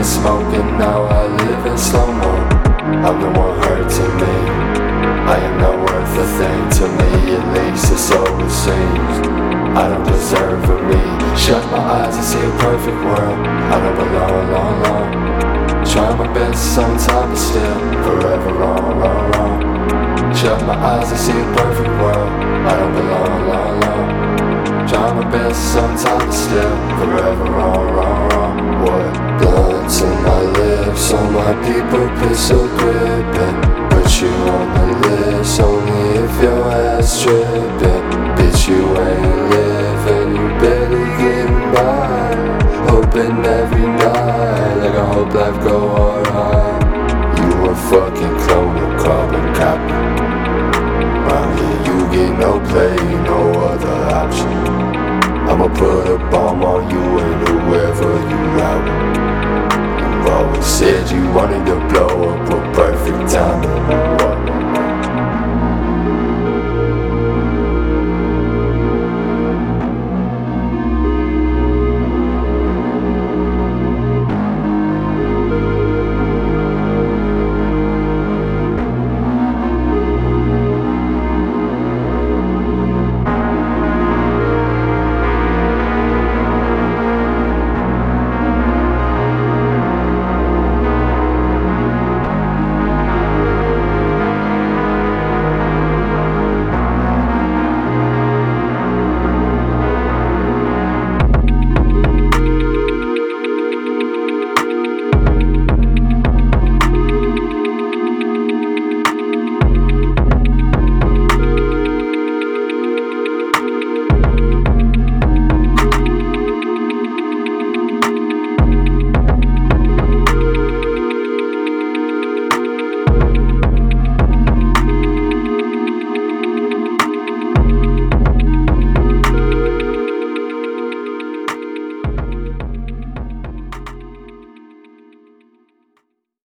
been smoking, now I live in slow-mo. I'm the one hurting me. I am not worth a thing to me, at least it's so it seems. I don't deserve a me. Shut my eyes and see a perfect world. I don't belong, long, long. Try my best sometimes, but still forever wrong, wrong, wrong. Shut my eyes and see a perfect world. I don't belong, long, long. Try my best sometimes, but still forever wrong, wrong, wrong. What? Blood to my lips, all my people pistol gripping. Put you on the list only if your ass tripping. Bitch, you ain't living, you barely getting by. Hoping every night, like I hope life go alright. You a fucking clone of carbon copy. Round here you get no play, no other option. I'ma put a bomb on you and whoever you out. You've always said you wanted to blow up